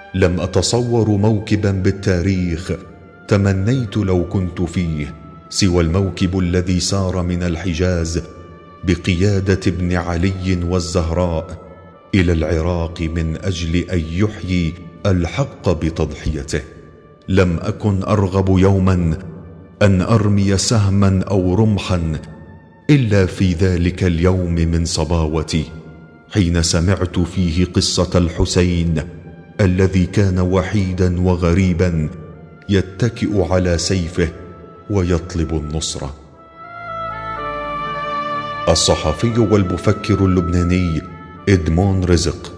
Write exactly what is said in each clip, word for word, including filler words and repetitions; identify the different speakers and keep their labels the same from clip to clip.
Speaker 1: لم أتصور موكبا بالتاريخ تمنيت لو كنت فيه سوى الموكب الذي سار من الحجاز بقيادة ابن علي والزهراء إلى العراق من أجل أن يحيي الحق بتضحيته. لم أكن أرغب يوما أن أرمي سهما أو رمحا إلا في ذلك اليوم من صباوتي، حين سمعت فيه قصة الحسين الذي كان وحيدا وغريبا يتكئ على سيفه ويطلب النصرة. الصحفي والمفكر اللبناني إدمون رزق.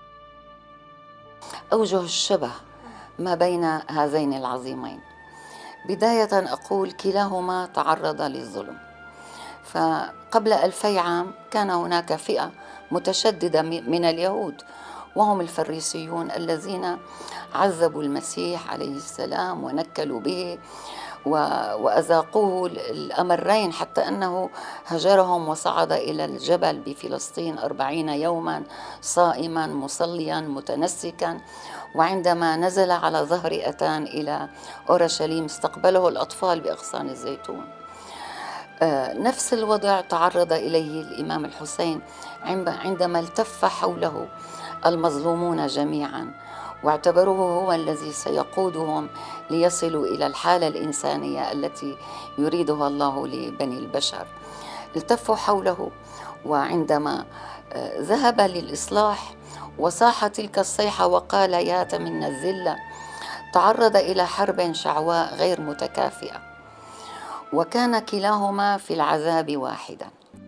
Speaker 2: أوجه الشبه ما بين هذين العظيمين: بداية أقول كلاهما تعرض للظلم. فقبل ألفي عام كان هناك فئة متشددة من اليهود، وهم الفريسيون الذين عذبوا المسيح عليه السلام ونكلوا به وأذاقوه الأمرين، حتى أنه هجرهم وصعد إلى الجبل بفلسطين أربعين يوما صائما مصليا متنسكا، وعندما نزل على ظهر أتان إلى أورشليم استقبله الأطفال بأغصان الزيتون. نفس الوضع تعرض إليه الإمام الحسين عندما التف حوله المظلومون جميعا واعتبروه هو الذي سيقودهم ليصلوا إلى الحالة الإنسانية التي يريدها الله لبني البشر. التفوا حوله، وعندما ذهب للإصلاح وصاح تلك الصيحة وقال يا تمنى الذلة، تعرض إلى حرب شعواء غير متكافئة، وكان كلاهما في العذاب واحدا.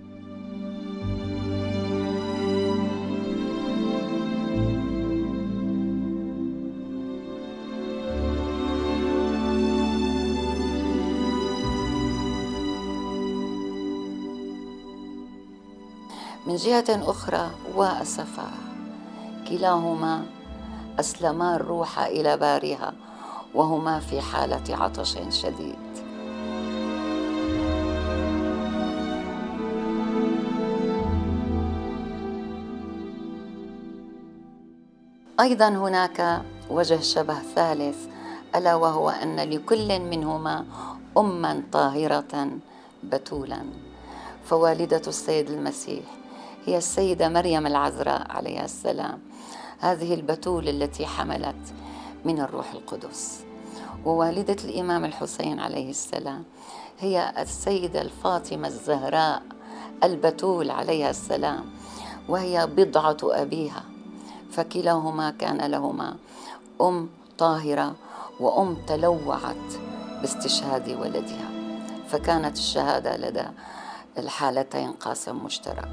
Speaker 2: من جهة أخرى وأسفا، كلاهما أسلما الروح إلى بارها وهما في حالة عطش شديد. أيضا هناك وجه شبه ثالث، ألا وهو أن لكل منهما أما طاهرة بتولا، فوالدة السيد المسيح هي السيدة مريم العذراء عليها السلام، هذه البتول التي حملت من الروح القدس. ووالدة الإمام الحسين عليه السلام هي السيدة الفاطمة الزهراء البتول عليها السلام، وهي بضعة أبيها، فكلاهما كان لهما أم طاهرة وأم تلوعت باستشهاد ولدها، فكانت الشهادة لدى الحالتين قاسم مشترك.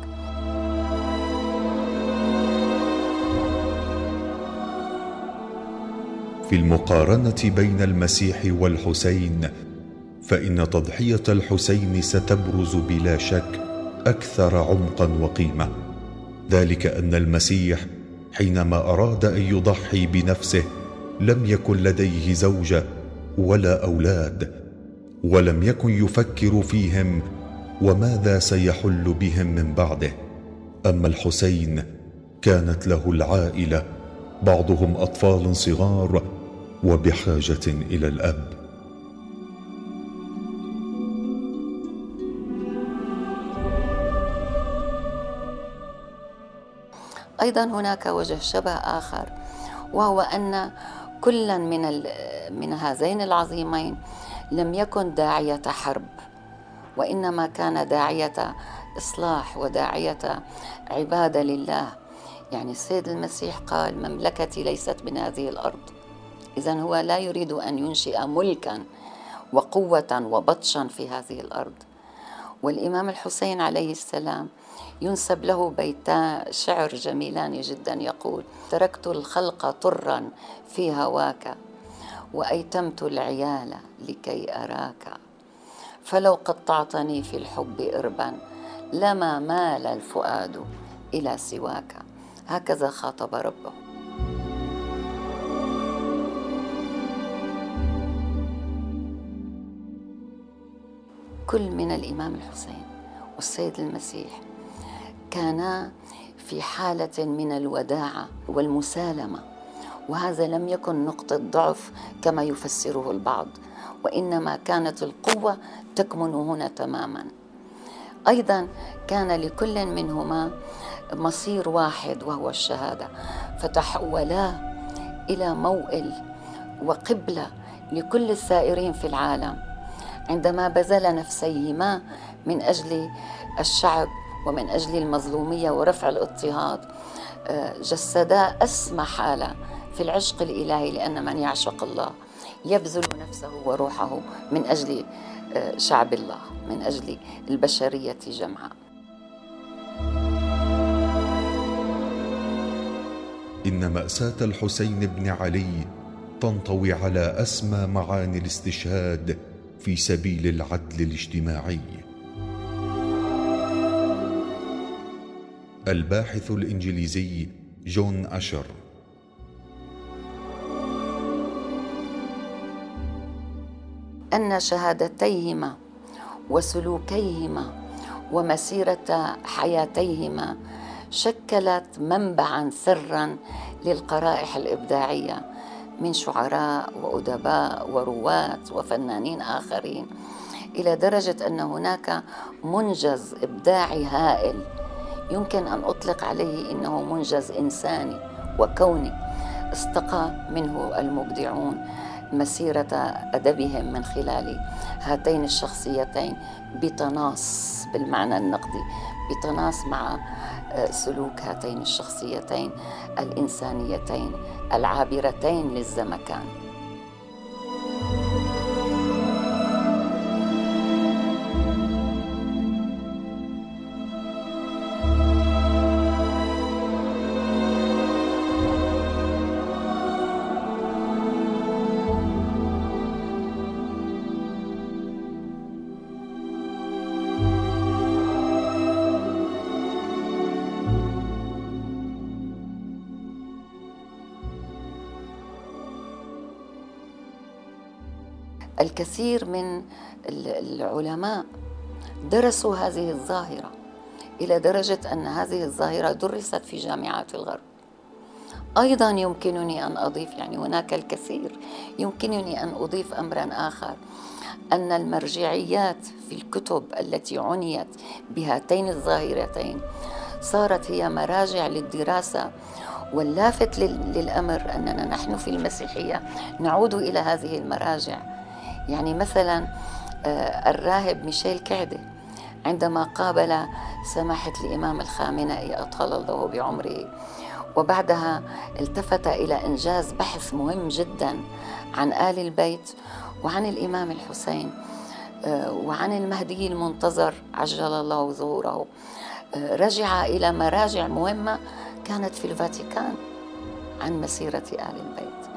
Speaker 1: في المقارنة بين المسيح والحسين، فإن تضحية الحسين ستبرز بلا شك أكثر عمقا وقيمة، ذلك أن المسيح حينما أراد أن يضحي بنفسه لم يكن لديه زوجة ولا أولاد، ولم يكن يفكر فيهم وماذا سيحل بهم من بعده. أما الحسين كانت له العائلة، بعضهم أطفال صغار وبحاجة إلى الأب.
Speaker 2: أيضا هناك وجه شبه آخر، وهو أن كلا من من هذين العظيمين لم يكن داعية حرب، وإنما كان داعية إصلاح وداعية عبادة لله. يعني السيد المسيح قال مملكتي ليست من هذه الأرض، إذن هو لا يريد أن ينشئ ملكا وقوة وبطشا في هذه الأرض. والإمام الحسين عليه السلام ينسب له بيتان شعر جميلان جدا، يقول: تركت الخلق طرا في هواك وأيتمت العيال لكي أراك، فلو قطعتني في الحب إربا لما مال الفؤاد إلى سواك. هكذا خاطب ربه. كل من الإمام الحسين والسيد المسيح كانا في حالة من الوداعة والمسالمة وهذا لم يكن نقطة ضعف كما يفسره البعض، وإنما كانت القوة تكمن هنا تماما. أيضا كان لكل منهما مصير واحد وهو الشهادة، فتحولا إلى موئل وقبلة لكل السائرين في العالم عندما بذل نفسيهما من أجل الشعب ومن أجل المظلومية ورفع الاضطهاد. جسدا أسمى حالة في العشق الإلهي، لأن من يعشق الله يبذل نفسه وروحه من أجل شعب الله، من أجل البشرية جمعاء.
Speaker 1: إن مأساة الحسين بن علي تنطوي على أسمى معاني الاستشهاد في سبيل العدل الاجتماعي. الباحث الإنجليزي جون أشر.
Speaker 2: أن شهادتيهما وسلوكيهما ومسيرة حياتيهما شكلت منبعا سرا للقرائح الإبداعية من شعراء وأدباء ورواة وفنانين آخرين، إلى درجة أن هناك منجز إبداعي هائل يمكن أن أطلق عليه إنه منجز إنساني وكوني استقى منه المبدعون مسيرة أدبهم من خلال هاتين الشخصيتين بتناص بالمعنى النقدي، بتناص مع سلوك هاتين الشخصيتين الإنسانيتين العابرتين للزمكان. الكثير من العلماء درسوا هذه الظاهرة إلى درجة أن هذه الظاهرة درست في جامعات الغرب. أيضا يمكنني أن أضيف، يعني هناك الكثير، يمكنني أن أضيف أمرا آخر، أن المرجعيات في الكتب التي عنيت بهاتين الظاهرتين صارت هي مراجع للدراسة. واللافت للأمر أننا نحن في المسيحية نعود إلى هذه المراجع. يعني مثلا الراهب ميشيل كعدة عندما قابل سماحة الإمام الخامنئي أطال الله بعمره، وبعدها التفت إلى إنجاز بحث مهم جدا عن آل البيت وعن الإمام الحسين وعن المهدي المنتظر عجل الله ظهوره، رجع إلى مراجع مهمة كانت في الفاتيكان عن مسيرة آل البيت.